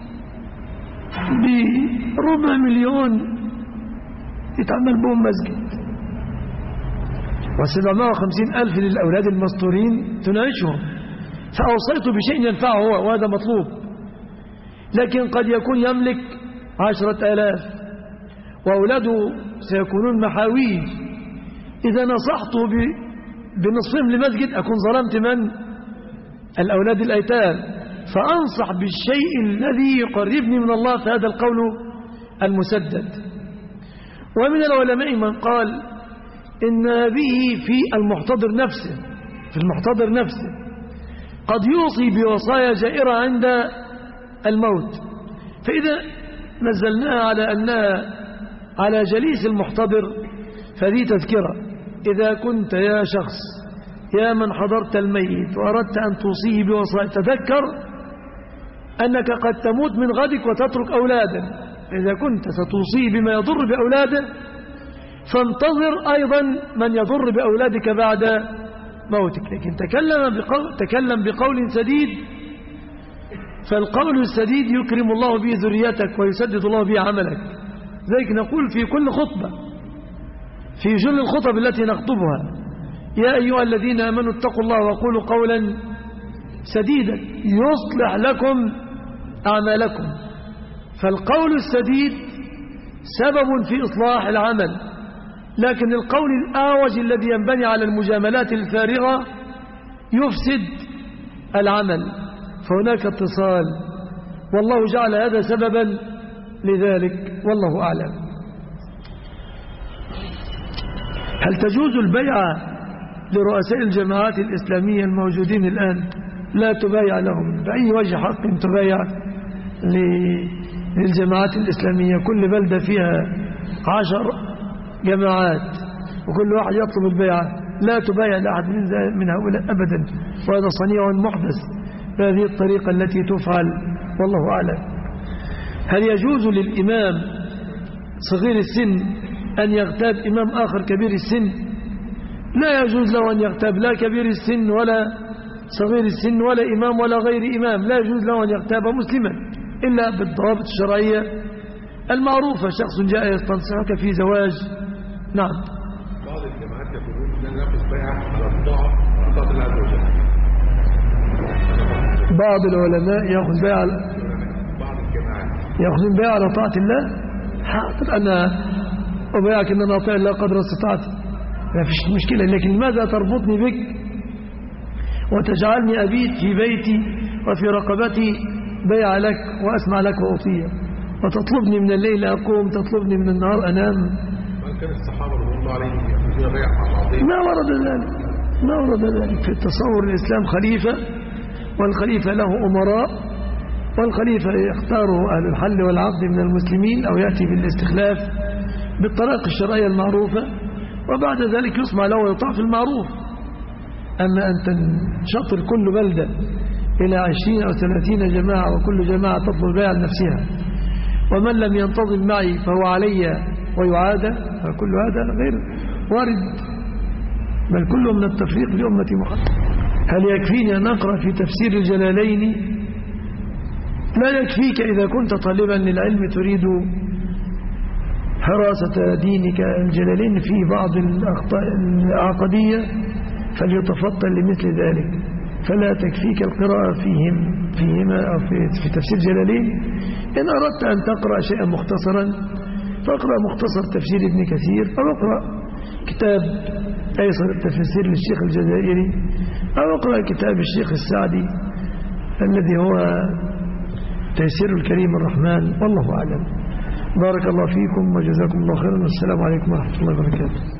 بربع مليون يتعمل بهم مسجد وسبعمائة وخمسين ألف للأولاد المستورين تنعشهم، فأوصيت بشيء ينفعه هو وهذا مطلوب. لكن قد يكون يملك عشرة آلاف وأولاده سيكونون محاويج، إذا نصحته بنصفهم لمسجد أكون ظلمت من؟ الأولاد الأيتام. فأنصح بالشيء الذي يقربني من الله، فهذا القول المسدد. ومن العلماء من قال إن هذه في المحتضر نفسه في المحتضر نفسه قد يوصي بوصايا جائرة عند الموت، فإذا نزلناها على أنها على جليس المحتضر فذي تذكرة. إذا كنت يا شخص يا من حضرت الميت وأردت أن توصيه بوصايا تذكر أنك قد تموت من غدك وتترك أولادا، إذا كنت ستوصيه بما يضر بأولاده فانتظر أيضا من يضر بأولادك بعد موتك. لكن تكلم بقول, تكلم بقول سديد، فالقول السديد يكرم الله به ذريتك ويسدد الله به عملك. ذلك نقول في كل خطبة في جل الخطب التي نخطبها يا أيها الذين آمنوا اتقوا الله وقولوا قولا سديدا يصلح لكم أعمالكم. فالقول السديد سبب في إصلاح العمل، لكن القول الآوج الذي ينبني على المجاملات الفارغة يفسد العمل. فهناك اتصال، والله جعل هذا سببا لذلك والله أعلم. هل تجوز البيعة لرؤساء الجماعات الإسلامية الموجودين الآن؟ لا تبايع لهم بأي وجه حق تبايع للجماعات الإسلامية. كل بلدة فيها عشر جماعات وكل واحد يطلب البيعة، لا تبايع لأحد من هؤلاء أبدا، وهذا صنيع محدث بهذه الطريقة التي تفعل والله أعلم. هل يجوز للإمام صغير السن أن يغتاب إمام آخر كبير السن؟ لا يجوز له أن يغتاب لا كبير السن ولا صغير السن ولا إمام ولا غير إمام، لا يجوز له أن يغتاب مسلما إلا بالضوابط الشرعية المعروفة. شخص جاء يستنصحك في زواج. نعم. بعض الجماعات يقولون أن نأخذ بيعة على الطاعة وطاعة الله عز وجل. بعض العلماء يأخذ بيعة بعض الجماعات يأخذون بيعة على طاعة الله. حاضر، أنا أبيعك أن أنا أطيع الله قدر استطاعتي، ما فيش مشكلة، لكن لماذا تربطني بك وتجعلني أبيت في بيتي وفي رقبتي بيع لك وأسمع لك وأطيع، وتطلبني من الليل أقوم، تطلبني من النهار أنام؟ ما كان الصحابة رضي الله عليهم يأخذون بيع مع بعضهم؟ ما ورد ذلك، ما ورد ذلك. في التصور الإسلام خليفة، والخليفة له أمراء، والخليفة يختاره أهل الحل والعقد من المسلمين أو يأتي بالاستخلاف بالطريقة الشرعية المعروفة، وبعد ذلك يسمع له ويطاع في المعروف. أما أن تنشطر كل بلدة إلى عشرين أو ثلاثين جماعة وكل جماعة تطلب بيع لنفسها، ومن لم ينتظم معي فهو علي ويعادى، فكل هذا غير وارد، بل كله من التفريق لأمة محمد. هل يكفيني أن أقرأ في تفسير الجلالين؟ لا يكفيك إذا كنت طالبا للعلم تريد حراسة دينك. الجلالين في بعض الأخطاء العقدية فليتفضل لمثل ذلك، فلا تكفيك القراءة فيهم فيهما أو في, في تفسير جلالين. إن أردت أن تقرأ شيئا مختصرا فاقرأ مختصر تفسير ابن كثير، أو اقرأ كتاب أيسر التفسير للشيخ الجزائري، أو اقرأ كتاب الشيخ السعدي الذي هو تيسير الكريم الرحمن، والله أعلم. بارك الله فيكم وجزاكم الله خيرا، والسلام عليكم ورحمة الله وبركاته.